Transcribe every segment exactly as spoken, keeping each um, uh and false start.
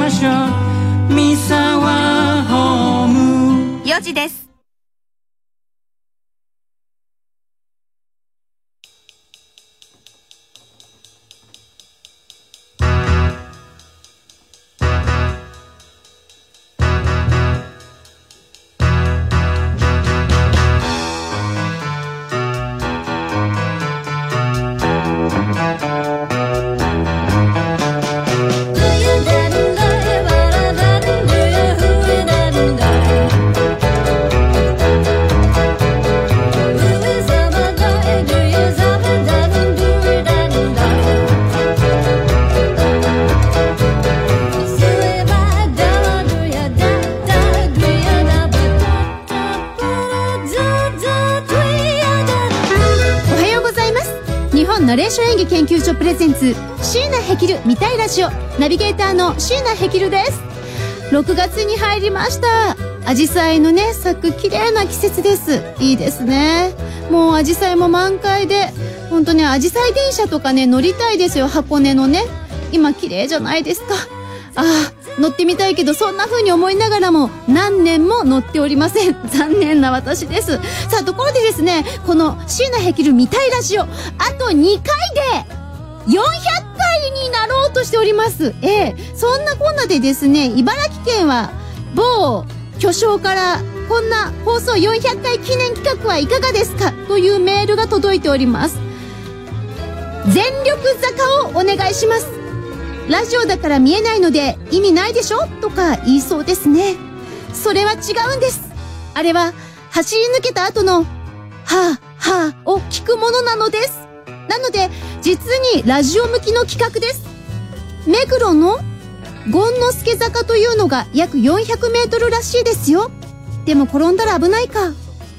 場所三沢ホーム。 よじです。 ナレーション演技研究所プレゼンツ椎名ヘキル見たいラジオ、ナビゲーターの椎名ヘキルです。ろくがつに入りました。アジサイのね咲く綺麗な季節です。いいですね。もうアジサイも満開で、本当ねアジサイ電車とかね乗りたいですよ。箱根のね今綺麗じゃないですか。ああ乗ってみたいけど、そんな風に思いながらも何年も乗っておりません。残念な私です。さあところでですね、この椎名ヘキル見たいラジオ、あとにかいでよんひゃっかいになろうとしております。ええ、そんなこんなでですね、茨城県は某巨匠からこんな放送よんひゃっかい記念企画はいかがですかというメールが届いております。全力坂をお願いします。ラジオだから見えないので意味ないでしょとか言いそうですね。それは違うんです。あれは走り抜けた後のはぁはぁを聞くものなのです。なので実にラジオ向きの企画です。目黒の権之助坂というのが約よんひゃくメートルらしいですよ。でも転んだら危ないか。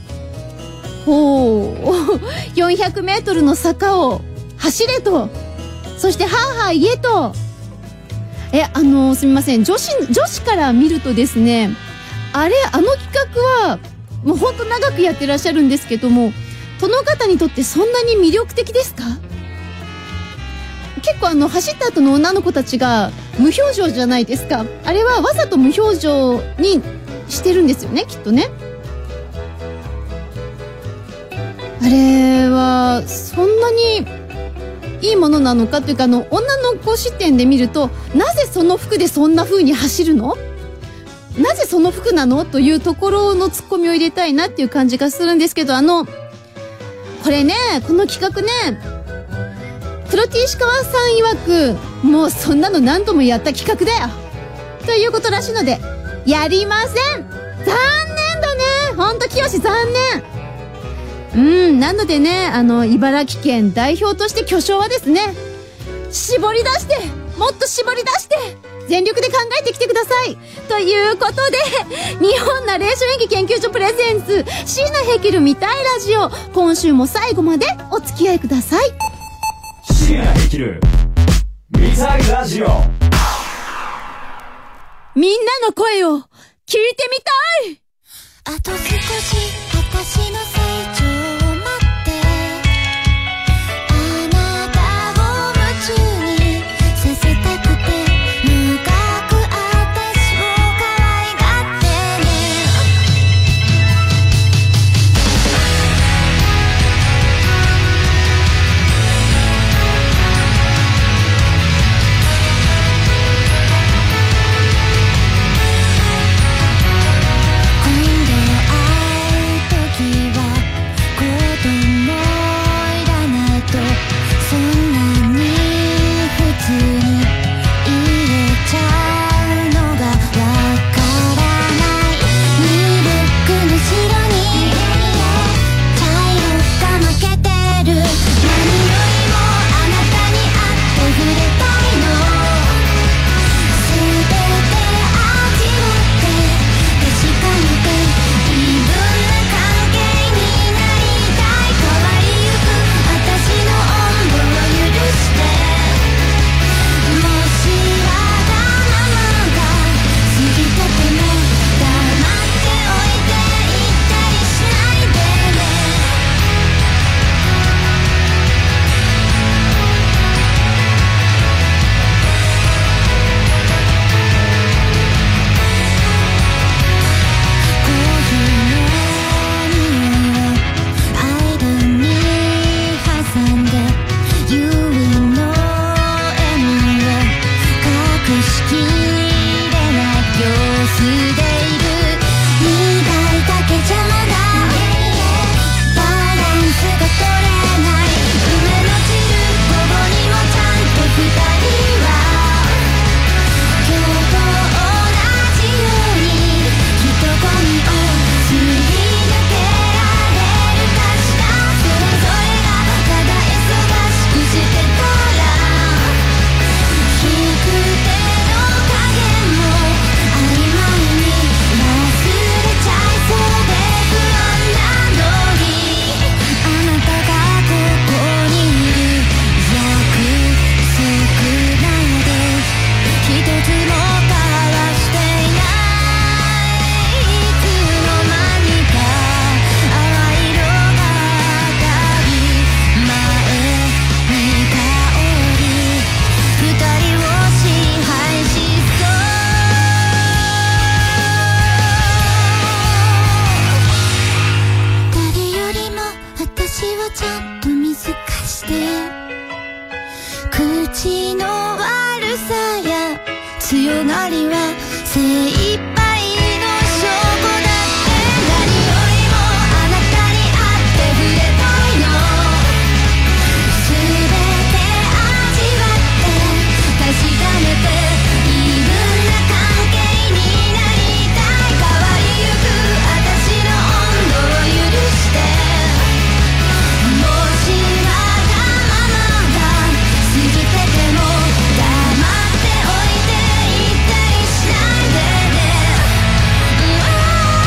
ほうよんひゃくメートルの坂を走れと、そしてはぁはぁ言えと。え、あのー、すみません。女子、女子から見るとですね、あれ、あの企画は、もうほんと長くやってらっしゃるんですけども、この方にとってそんなに魅力的ですか？結構あの、走った後の女の子たちが無表情じゃないですか。あれはわざと無表情にしてるんですよね、きっとね。あれは、そんなに、いいものなのかというか、あの女の子視点で見ると、なぜその服でそんな風に走るの？なぜその服なのというところのツッコミを入れたいなっていう感じがするんですけど、あのこれね、この企画ね、黒 T 石川さん曰く、もうそんなの何度もやった企画だよということらしいので、やりません。残念だね。ほんと清残念。うん、なのでね、あの、茨城県代表として巨匠はですね、絞り出して、もっと絞り出して、全力で考えてきてください。ということで、日本ナレーション演技研究所プレゼンツ、椎名ヘキル見たいラジオ、今週も最後までお付き合いください。 椎名ヘキル見たいラジオ。 みんなの声を聞いてみたい。 あと少し私の成長今度会う時はユーリンの M を隠しきれない様子でいる。苦いだけじゃまだバランスが取れない。夢の散る午後にもちゃんと二人は今日と同じように人混みをすり抜けられるかしら。それぞれがただ忙しくしてたら低くての加減も曖昧に忘れちゃいそうで不安なのに、あなたがここにいる約束なので一つも交わしていない。いつの間にか淡い色が当たり前に香り二人を支配しそう。誰よりも私はちゃんと見透かして口の悪さや強がりは精一杯の証拠だって。何よりもあなたに会って触れたいの。すべて味わって確かめてイーブンな関係になりたい。変わりゆく私の温度を許して、もしわがままが過ぎてても黙っておいていたりしないでね。うわ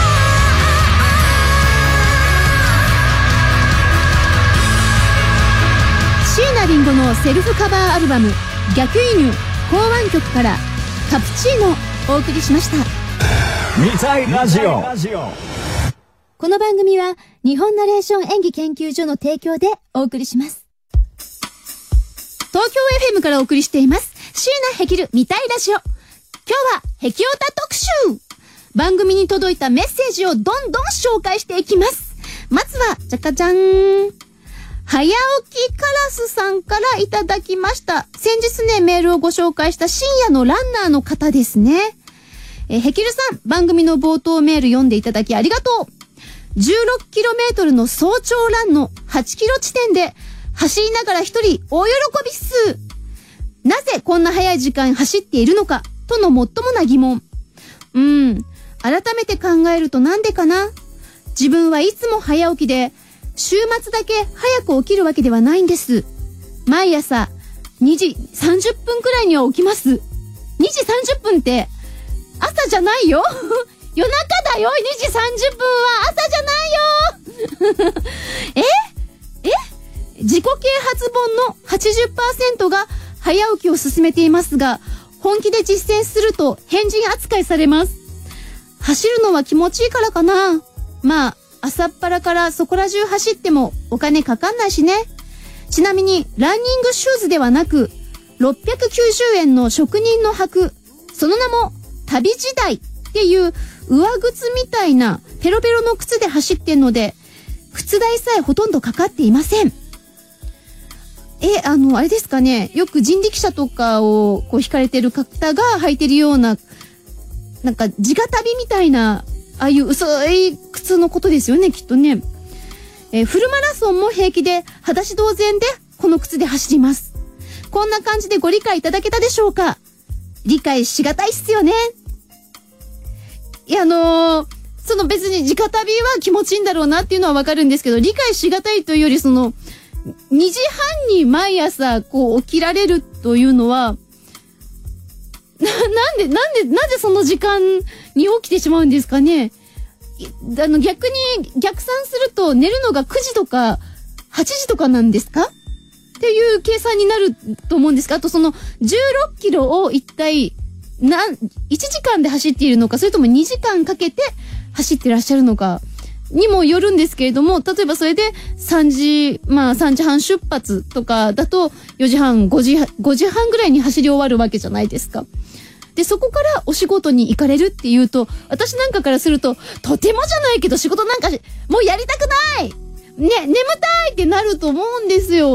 椎名林檎のセルフカバーアルバム逆輸入考案曲からカプチーノをお送りしました。 見たいラジオ。 この番組は日本ナレーション演技研究所の提供でお送りします。東京 エフエム からお送りしています椎名ヘキル見たいラジオ。今日はヘキオタ特集。番組に届いたメッセージをどんどん紹介していきます。まずはじゃかじゃん、早起きカラスさんからいただきました。先日ねメールをご紹介した深夜のランナーの方ですね。えヘキルさん、番組の冒頭メール読んでいただきありがとう。じゅうろっキロメートルの早朝ランのはちキロ地点で走りながら一人大喜びっす。なぜこんな早い時間走っているのかとのもっともな疑問。うーん、改めて考えるとなんでかな。自分はいつも早起きで週末だけ早く起きるわけではないんです。毎朝にじさんじゅっぷんくらいには起きます。にじさんじゅっぷんって朝じゃないよ夜中だよ。にじさんじゅっぷんは朝じゃないよええ自己啓発本の はちじゅっパーセント が早起きを勧めていますが、本気で実践すると変人扱いされます。走るのは気持ちいいからかな。まあ朝っぱらからそこら中走ってもお金かかんないしね。ちなみにランニングシューズではなくろっぴゃくきゅうじゅうえんの職人の履く、その名も旅時代っていう上靴みたいなペロペロの靴で走ってんので、靴代さえほとんどかかっていません。え、あの、あれですかね、よく人力車とかをこう引かれてる方が履いてるような、なんか直旅みたいな、ああいう薄い靴のことですよね、きっとね。えー、フルマラソンも平気で裸足同然でこの靴で走ります。こんな感じでご理解いただけたでしょうか。理解しがたいっすよね。いや、あのー、その別に直旅は気持ちいいんだろうなっていうのはわかるんですけど、理解しがたいというより、そのにじはんに毎朝こう起きられるというのはな、なんでなんでなぜその時間に起きてしまうんですかね。あの逆に逆算すると寝るのがくじとかはちじとかなんですかっていう計算になると思うんですが、あとそのじゅうろっキロを一体なんいちじかんで走っているのか、それともにじかんかけて走ってらっしゃるのかにもよるんですけれども、例えばそれでさんじ、まあさんじはん出発とかだとよじはん、ごじ、ごじはんぐらいに走り終わるわけじゃないですか。で、そこからお仕事に行かれるっていうと、私なんかからすると、とてもじゃないけど仕事なんかもうやりたくないね、眠たいってなると思うんですよ。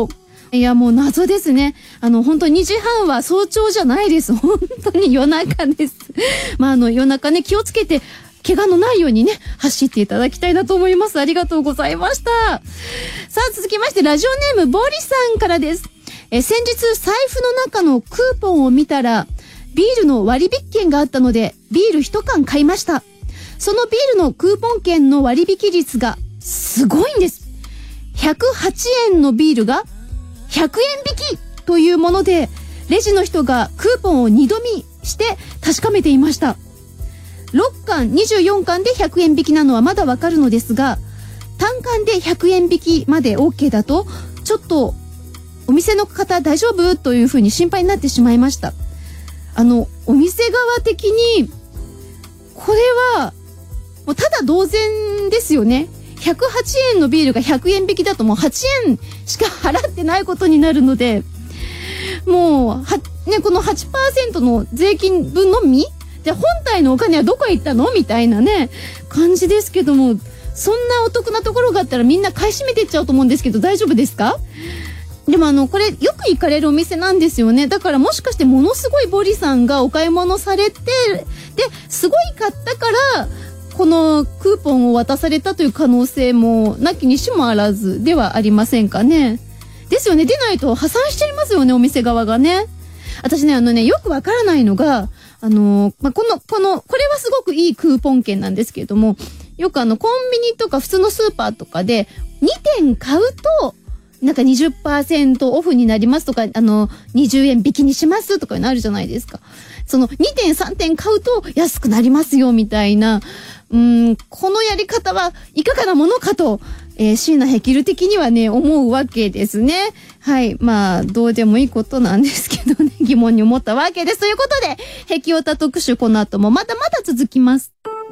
いやもう謎ですね。あの本当にじはんは早朝じゃないです。本当に夜中です。まああの夜中ね気をつけて怪我のないようにね走っていただきたいなと思います。ありがとうございました。さあ続きましてラジオネームボリさんからです。え先日財布の中のクーポンを見たらビールの割引券があったのでビール一缶買いました。そのビールのクーポン券の割引率がすごいんです。ひゃくはちえんのビールがひゃくえん引きというもので、レジの人がクーポンを二度見して確かめていました。ろっかん、にじゅうよんかんでひゃくえん引きなのはまだわかるのですが、単缶でひゃくえん引きまで OK だと、ちょっとお店の方大丈夫というふうに心配になってしまいました。あの、お店側的に、これは、もうただ同然ですよね。ひゃくはちえんのビールがひゃくえん引きだともうはちえんしか払ってないことになるので、もう、は、ね、この はちパーセント の税金分のみで本体のお金はどこへ行ったのみたいなね、感じですけども、そんなお得なところがあったらみんな買い占めてっちゃうと思うんですけど、大丈夫ですか？でもあの、これよく行かれるお店なんですよね。だからもしかしてものすごいボリさんがお買い物されて、で、すごい買ったから、このクーポンを渡されたという可能性もなきにしもあらずではありませんかね。ですよね。出ないと破産しちゃいますよね、お店側がね。私ね、あのね、よくわからないのが、あのー、まあ、この、この、これはすごくいいクーポン券なんですけれども、よくあの、コンビニとか普通のスーパーとかで、にてん買うと、なんか にじゅっパーセント オフになりますとか、あの、にじゅうえん引きにしますとかいうのあるじゃないですか。そのにてんさんてん買うと安くなりますよみたいな、うーん、このやり方はいかがなものかと、えー、椎名ヘキル的にはね、思うわけですね。はい。まあ、どうでもいいことなんですけどね、疑問に思ったわけです。ということで、ヘキオタ特集この後もまだまだ続きます。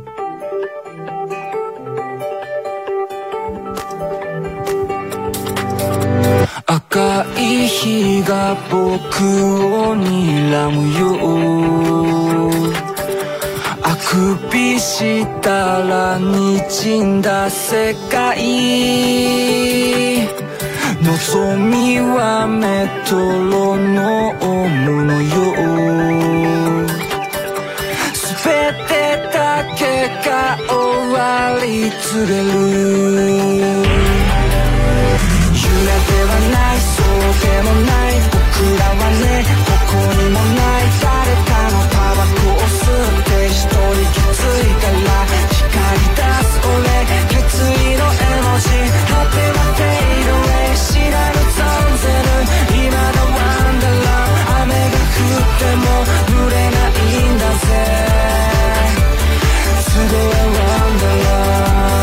赤い日が僕を睨むよ。あくびしたら滲んだ世界。望みはメトロノームのよ。すべてだけが終わり告げる。夢ではない、そうでもない、僕らはね、ここにもない。誰かのタバコを吸って一人きついから光り出す俺、決意の絵文字、果てはフェイドウェイ、知らぬ存ぜぬ今のワンダーラン、雨が降っても濡れないんだぜ。すごいワンダーラン。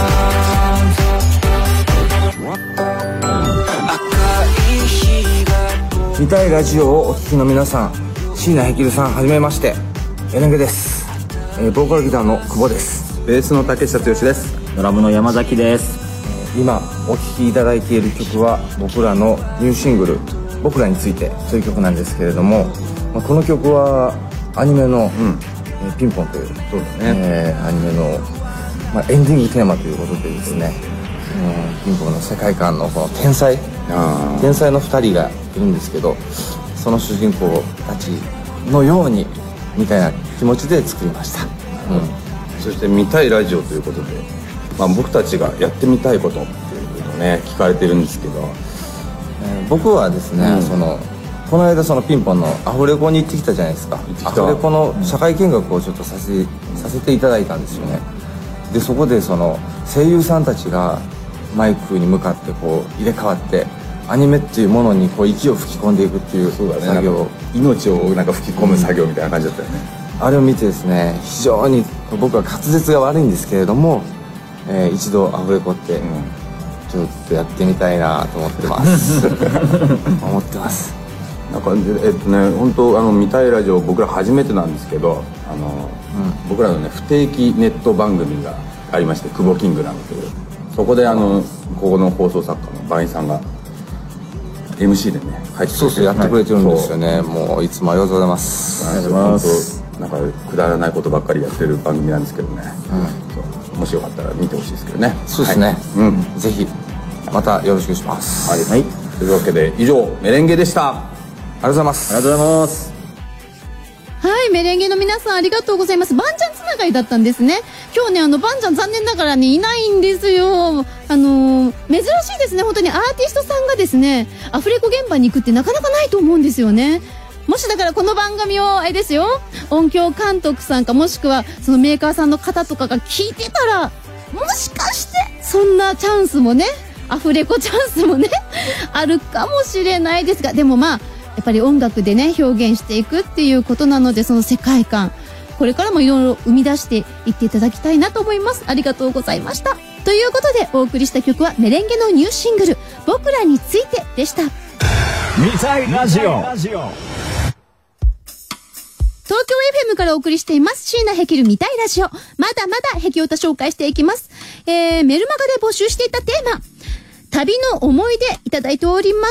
見たいラジオをお聞きの皆さん、椎名ヘキルさん、はじめまして、エレンゲです。えー、ボーカルギターの久保です。 ベースの竹下剛です。ドラムの山崎です。 えー、今お聴きいただいている曲は僕らのニューシングル「僕らについて」という曲なんですけれども、まあ、この曲はアニメの、うんえー、ピンポンという、そうだねえー、アニメの、まあ、エンディングテーマということでですね、えー、ピンポンの世界観のこの天才天才のふたりがいるんですけど、その主人公たちのようにみたいな気持ちで作りました、うん、 そして見たいラジオということで、まあ、僕たちがやってみたいことっていうのをね聞かれてるんですけど、 えー、僕はですね、うん、そのこの間そのピンポンのアフレコに行ってきたじゃないですか。アフレコの社会見学をちょっとさせ、させていただいたんですよね。でそこでその声優さんたちがマイクに向かってこう入れ替わってアニメっていうものにこう息を吹き込んでいくっていう作業、 ね、命をなんか吹き込む作業みたいな感じだったよね、 うん、あれを見てですね、非常に僕は滑舌が悪いんですけれども、えー、一度アフレコって、うん、ちょっとやってみたいなと思ってます思ってます。 なんかえっとね本当あの見たいラジオ僕ら初めてなんですけど、あの、うん、僕らのね不定期ネット番組がありまして、久保キングダムという、そこであのここの放送作家のバインさんがエムシー でね入ってそうそうやってくれてるんですよね。もういつもありがとうございます。 ありがとうございます。なんかくだらないことばっかりやってる番組なんですけどね、うん、もしよかったら見てほしいですけどね。 そうですね、 はい、うん、 ぜひまたよろしくお願いします。 はい、はい、 というわけで以上メレンゲでした。 ありがとうございます。 ありがとうございます。 はい、メレンゲの皆さんありがとうございます。バンちゃんつながりだったんですね。今日ね、あの、バンちゃん残念ながらね、いないんですよ。あのー、珍しいですね。本当にアーティストさんがですね、アフレコ現場に行くってなかなかないと思うんですよね。もしだからこの番組を、あれですよ、音響監督さんかもしくはそのメーカーさんの方とかが聞いてたら、もしかしてそんなチャンスもね、アフレコチャンスもね、あるかもしれないですが、でもまあ、やっぱり音楽でね、表現していくっていうことなので、その世界観、これからもいろいろ生み出していっていただきたいなと思います。ありがとうございました。ということで、お送りした曲はメレンゲのニューシングル、僕らについてでした。 見たいラジオ。 東京 エフエム からお送りしています椎名ヘキル見たいラジオ。まだまだヘキオタ紹介していきます。えー、メルマガで募集していたテーマ、旅の思い出いただいております。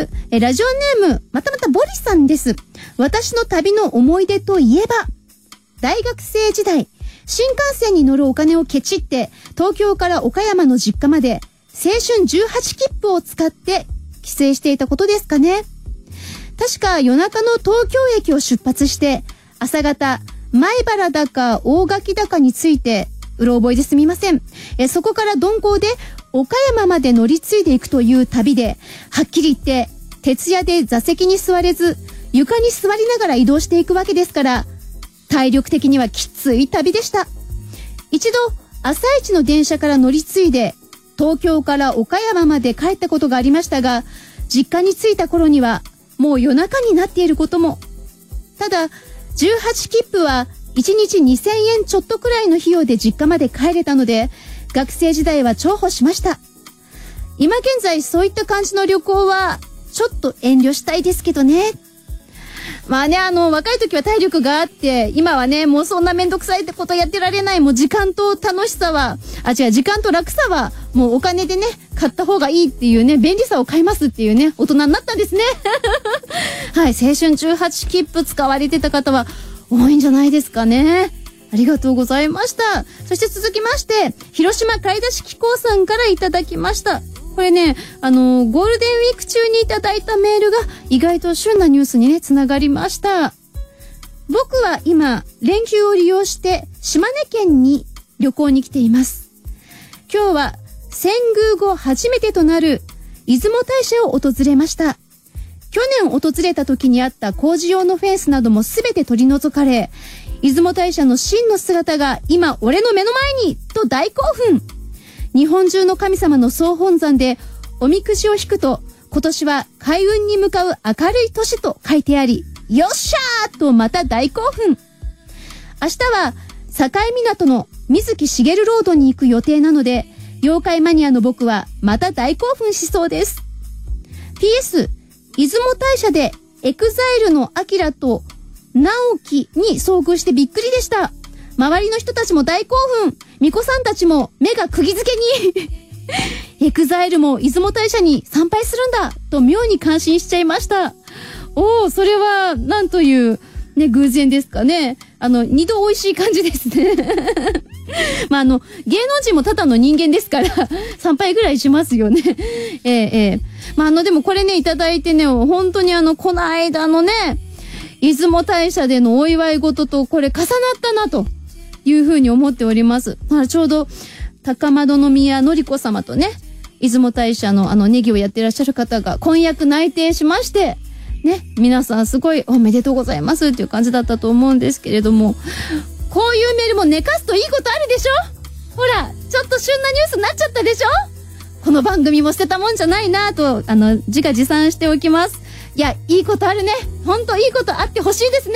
えラジオネームまたまたボリさんです。私の旅の思い出といえば、大学生時代新幹線に乗るお金をケチって東京から岡山の実家まで青春じゅうはち切符を使って帰省していたことですかね。確か夜中の東京駅を出発して朝方米原だか大垣だかについて、うろ覚えですみません。えそこから鈍行で岡山まで乗り継いでいくという旅で、はっきり言って徹夜で座席に座れず床に座りながら移動していくわけですから、体力的にはきつい旅でした。一度朝一の電車から乗り継いで東京から岡山まで帰ったことがありましたが、実家に着いた頃にはもう夜中になっていることも。ただじゅうはち切符はいちにちにせんえんちょっとくらいの費用で実家まで帰れたので、学生時代は重宝しました。今現在そういった感じの旅行はちょっと遠慮したいですけどね。まあね、あの若い時は体力があって、今はねもうそんなめんどくさいってことやってられない。もう時間と楽しさは、あ違う時間と楽さはもうお金でね買った方がいいっていうね、便利さを買いますっていうね、大人になったんですね。はい、青春じゅうはち切符使われてた方は多いんじゃないですかね。ありがとうございました。そして続きまして、広島買い出し機構さんからいただきました。これね、あの、ゴールデンウィーク中にいただいたメールが意外と旬なニュースにね、つながりました。僕は今、連休を利用して島根県に旅行に来ています。今日は遷宮後初めてとなる出雲大社を訪れました。去年訪れた時にあった工事用のフェンスなどもすべて取り除かれ、出雲大社の真の姿が今俺の目の前にと大興奮。日本中の神様の総本山でおみくじを引くと、今年は開運に向かう明るい年と書いてあり、よっしゃーとまた大興奮。明日は境港の水木しげるロードに行く予定なので、妖怪マニアの僕はまた大興奮しそうです。ピーエス 出雲大社でエグザイルのアキラと直樹に遭遇してびっくりでした。周りの人たちも大興奮。巫女さんたちも目が釘付けに。エグザイルも出雲大社に参拝するんだと妙に感心しちゃいました。おー、それはなんというね偶然ですかね。あの二度美味しい感じですね。まああの芸能人もただの人間ですから参拝ぐらいしますよね。えー、えー、まああのでもこれねいただいてね、本当にあのこの間のね出雲大社でのお祝い事とこれ重なったなというふうに思っております。まあ、ちょうど高円宮典子様とね出雲大社のあのネギをやっていらっしゃる方が婚約内定しまして、ね、皆さんすごいおめでとうございますっていう感じだったと思うんですけれども、こういうメールも寝かすといいことあるでしょ。ほらちょっと旬なニュースになっちゃったでしょ。この番組も捨てたもんじゃないなとあの自画自賛しておきます。いやいいことあるね。ほんといいことあってほしいですね。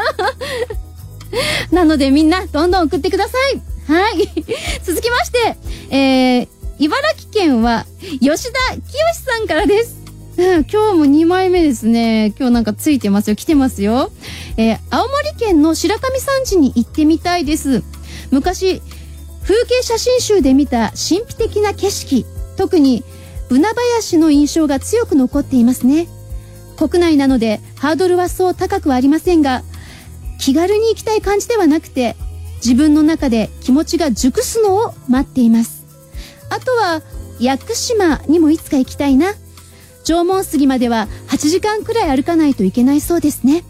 なのでみんなどんどん送ってください。はい。続きまして、えー、茨城県は吉田清さんからです。うん、今日もにまいめですね。今日なんかついてますよ。来てますよ。えー、青森県の白神山地に行ってみたいです。昔、風景写真集で見た神秘的な景色、特にブナ林の印象が強く残っていますね。国内なのでハードルはそう高くはありませんが、気軽に行きたい感じではなくて、自分の中で気持ちが熟すのを待っています。あとは屋久島にもいつか行きたいな。 縄文杉までははちじかんくらい歩かないといけないそうですね。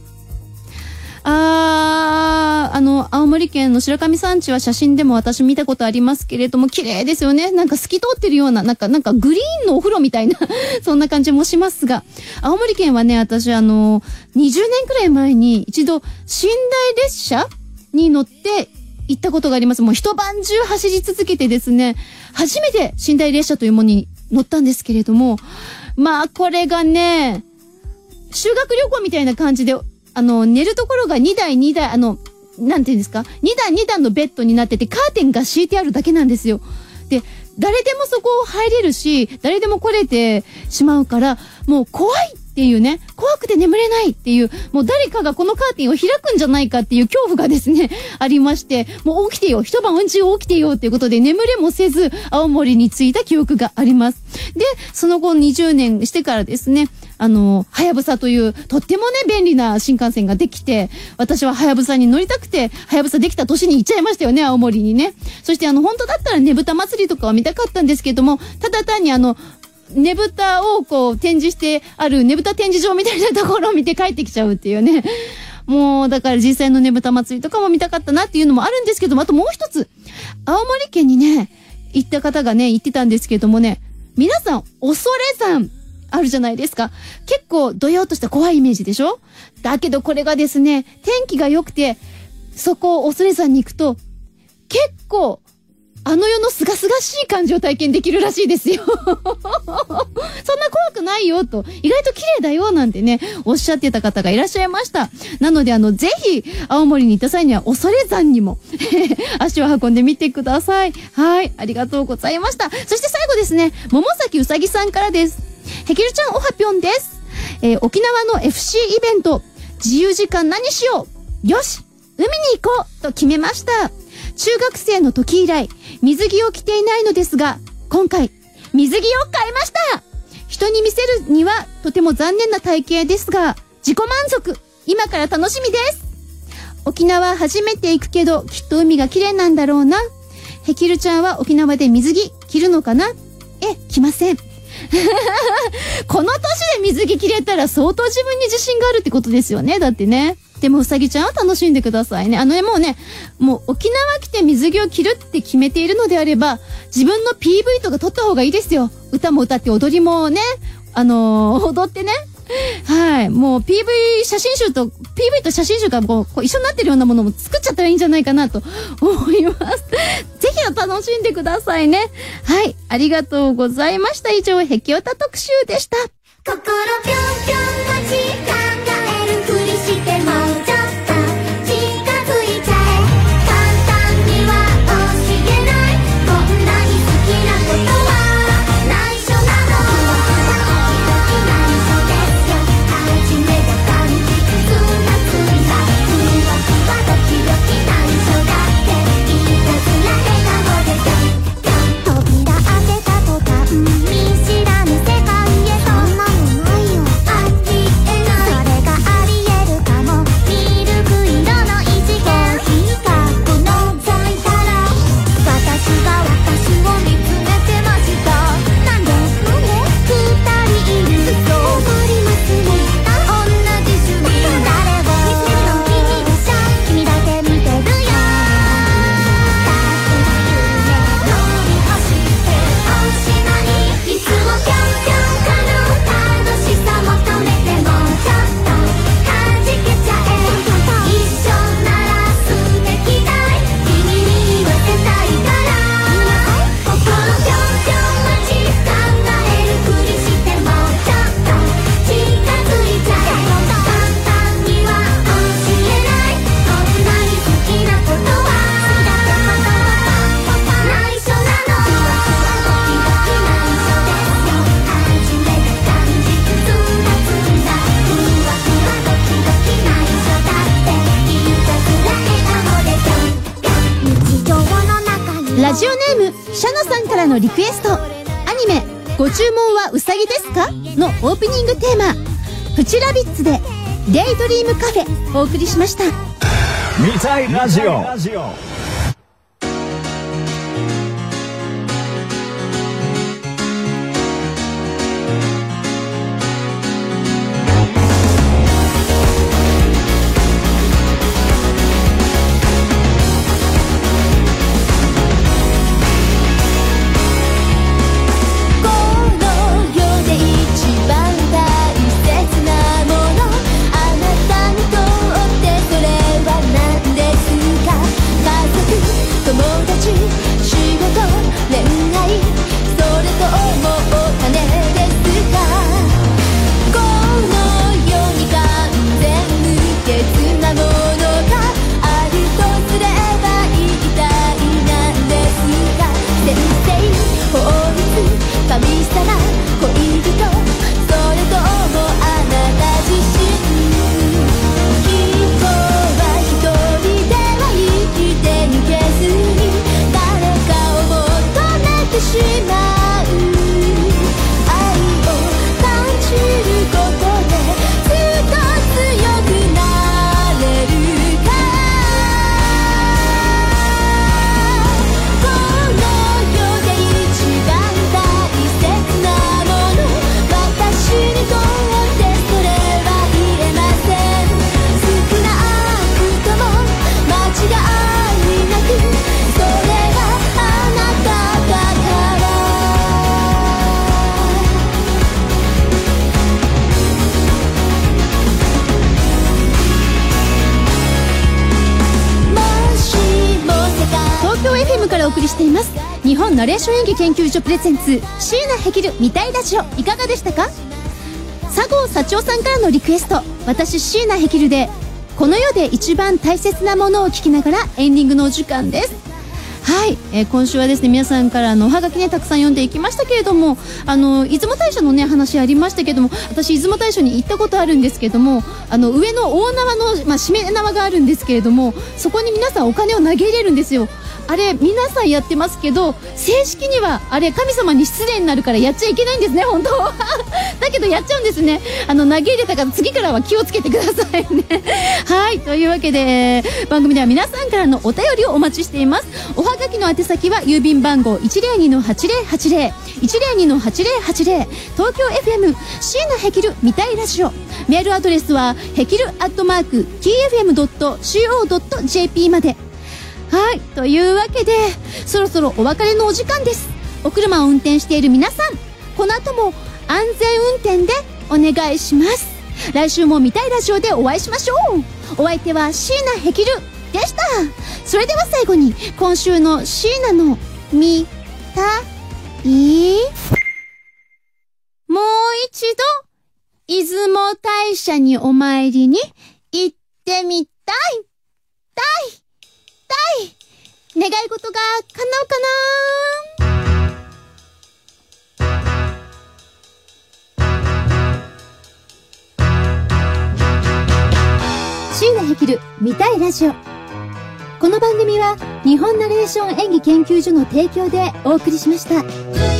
あー、あの、青森県の白神山地は写真でも私見たことありますけれども、綺麗ですよね。なんか透き通ってるような、なんか、なんかグリーンのお風呂みたいな、そんな感じもしますが、青森県はね、私あの、にじゅうねんくらい前に一度、寝台列車に乗って行ったことがあります。もう一晩中走り続けてですね、初めて寝台列車というものに乗ったんですけれども、まあ、これがね、修学旅行みたいな感じで、あの、寝るところがにだいにだい、あの、なんていうんですか ?にだんにだんのベッドになってて、カーテンが敷いてあるだけなんですよ。で、誰でもそこ入れるし、誰でも来れてしまうから、もう怖いっていうね、怖くて眠れないっていう、もう誰かがこのカーテンを開くんじゃないかっていう恐怖がですね、ありまして、もう起きてよ、一晩中起きてよっていうことで眠れもせず、青森に着いた記憶があります。で、その後にじゅうねんしてからですね、あの、はやぶさという、とってもね、便利な新幹線ができて、私ははやぶさに乗りたくて、はやぶさできた年に行っちゃいましたよね、青森にね。そしてあの、本当だったらねぶた祭りとかは見たかったんですけども、ただ単にあの、ねぶたをこう展示してあるねぶた展示場みたいなところを見て帰ってきちゃうっていうね。もう、だから実際のねぶた祭りとかも見たかったなっていうのもあるんですけども、あともう一つ、青森県にね、行った方がね、言ってたんですけどもね、皆さん、恐山、あるじゃないですか。結構どよっとした怖いイメージでしょ？だけどこれがですね、天気が良くて、そこを恐山に行くと、結構、あの世のすがすがしい感じを体験できるらしいですよ。そんな怖くないよと、意外と綺麗だよなんてね、おっしゃってた方がいらっしゃいました。なのであの、ぜひ、青森に行った際には恐山にも、足を運んでみてください。はい、ありがとうございました。そして最後ですね、桃崎うさぎさんからです。ヘキルちゃんおはぴょんです。えー、沖縄の エフシー イベント、自由時間何しよう？よし！海に行こうと決めました。中学生の時以来、水着を着ていないのですが、今回、水着を買いました。人に見せるにはとても残念な体型ですが、自己満足、今から楽しみです。沖縄初めて行くけど、きっと海が綺麗なんだろうな。ヘキルちゃんは沖縄で水着着るのかな？え、着ません。この年で水着着れたら相当自分に自信があるってことですよね。だってね。でもうさぎちゃんは楽しんでくださいね。あのね、もうね、もう沖縄来て水着を着るって決めているのであれば、自分の ピーブイ とか撮った方がいいですよ。歌も歌って踊りもね、あのー、踊ってね。はい。もう ピーブイ 写真集と、ピーブイ と写真集がこう、こう一緒になってるようなものも作っちゃったらいいんじゃないかなと思います。ぜひ楽しんでくださいね。はい。ありがとうございました。以上、ヘキオタ特集でした。 心ぴょんぴょん待ち考えるふりしてもうちょっと近づいちゃえ。簡単には教えない。こんなに好きなことは内緒なの。時々内緒ですよ。初めた感じ普通なついたふわふわ時々内緒だって言いたずら笑顔でぴょんぴょん扉開けた途端見知らぬ世界へそんなのないよ。ありえない。それがありえるかも。ミルク色の一元コーヒーカップ覗いたら私が私を見つめてました。なんでなんで二人いるそう思いますね。同じ趣味誰を見つめるの君でしょ。君だけ見てるよ。だって夢乗り走っておしまい。いつもぴょんぴょんかの楽しさ求めてもちょっと弾けちゃえ。一緒なら素敵だい。君に言わせたいから。心ぴょんぴょん待ち考えるふりしてもちょっと近づいちゃえ。簡単には教えない。こんなに好きなことは内緒なの。時々内緒ですよ。初めた感じ普通なつんだふわふわ時々内緒だって言いたずら笑顔でぴょんぴょん日常の中にラジオネーム、シャノさんからのリクエスト。アニメ、ご注文はうさぎですかのオープニングテーマ、プチラビッツで、デイドリームカフェ、お送りしました。 見たいラジオ。 りしています日本ナレーション演技研究所プレゼンツ椎名ヘキル見たいラジオ、いかがでしたか？佐合幸男さんからのリクエスト、私椎名ヘキルでこの世で一番大切なものを聞きながらエンディングのお時間です。はい、えー、今週はですね皆さんからのおはがきねたくさん読んでいきましたけれども、あの出雲大社のね話ありましたけども、私出雲大社に行ったことあるんですけども、あの上の大縄の、まあ、しめ縄があるんですけれども、そこに皆さんお金を投げ入れるんですよ。あれ皆さんやってますけど、正式にはあれ神様に失礼になるからやっちゃいけないんですね、本当はだけどやっちゃうんですね。あの投げ入れたから次からは気をつけてくださいねはい、というわけで番組では皆さんからのお便りをお待ちしています。おはがきの宛先は郵便番号 いちまるにのはちぜろはちぜろ いちまるにのはちぜろはちぜろ 東京 エフエム 椎名ヘキル見たいラジオ、メールアドレスはヘキルアットマーク ティーエフエムドットシーオードットジェーピー まで。はい、というわけでそろそろお別れのお時間です。お車を運転している皆さん、この後も安全運転でお願いします。来週も見たいラジオでお会いしましょう。お相手は椎名ヘキルでした。それでは最後に今週の椎名の見たい、もう一度出雲大社にお参りに行ってみたいたいたい、願い事が叶うかな。椎名ヘキル見たいラジオ、この番組は日本ナレーション演技研究所の提供でお送りしました。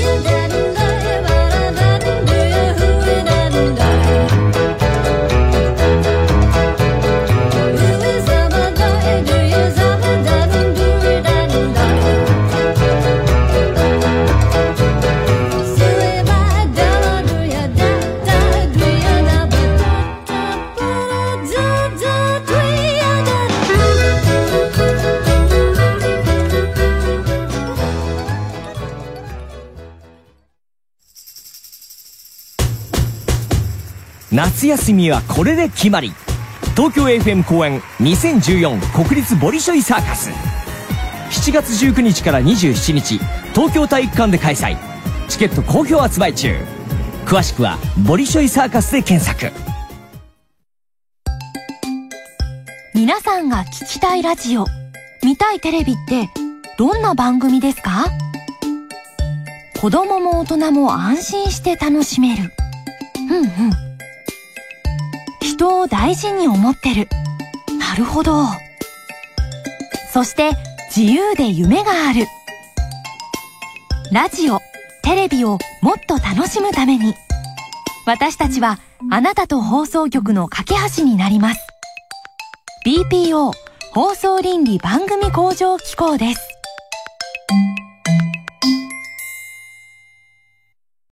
夏休みはこれで決まり、東京 エフエム 公演にせんじゅうよん国立ボリショイサーカス、しちがつじゅうくにちからにじゅうしちにち東京体育館で開催。チケット好評発売中。詳しくはボリショイサーカスで検索。 皆さんが聞きたいラジオ、見たいテレビってどんな番組ですか？子供も大人も安心して楽しめる。うんうん。人を大事に思ってる。なるほど。そして自由で夢がある。ラジオ、テレビをもっと楽しむために、私たちはあなたと放送局の架け橋になります。ビーピーオー 放送倫理番組向上機構です。